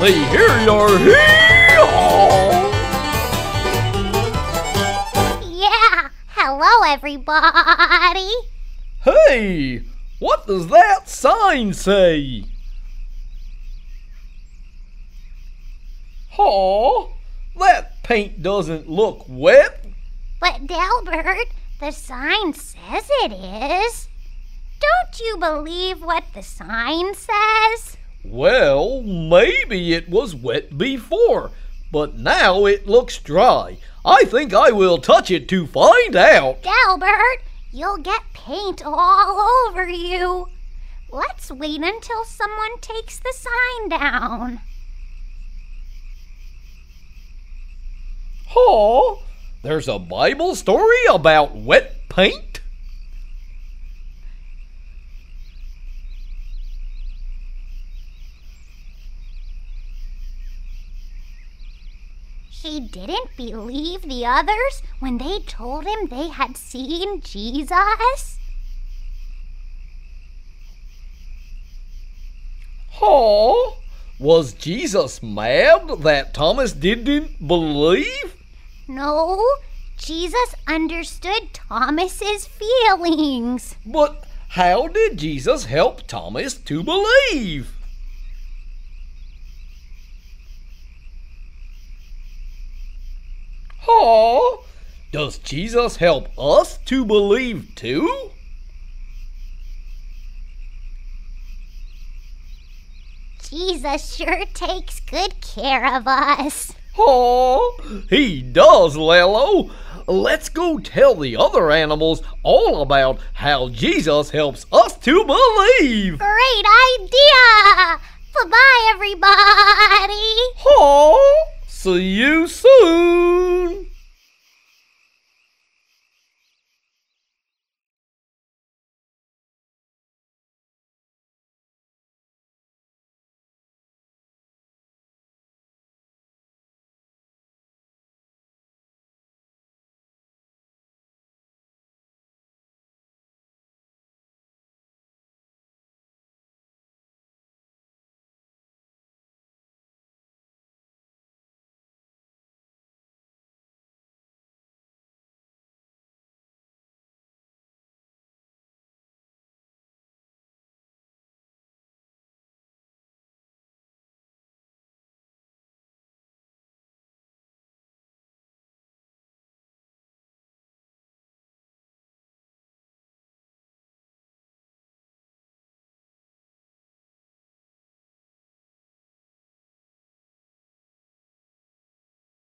Hey, here you are. Hee-haw! Yeah, hello everybody. Hey, what does that sign say? Aw, that paint doesn't look wet. But Delbert, the sign says it is. Don't you believe what the sign says? Well, maybe it was wet before, but now it looks dry. I think I will touch it to find out. Delbert, you'll get paint all over you. Let's wait until someone takes the sign down. Aw, there's a Bible story about wet paint? He didn't believe the others when they told him they had seen Jesus. Aw, was Jesus mad that Thomas didn't believe? No, Jesus understood Thomas's feelings. But how did Jesus help Thomas to believe? Aw, does Jesus help us to believe too? Jesus sure takes good care of us. Oh, he does, Lello. Let's go tell the other animals all about how Jesus helps us to believe. Great idea! Bye-bye, everybody! Oh, see you soon.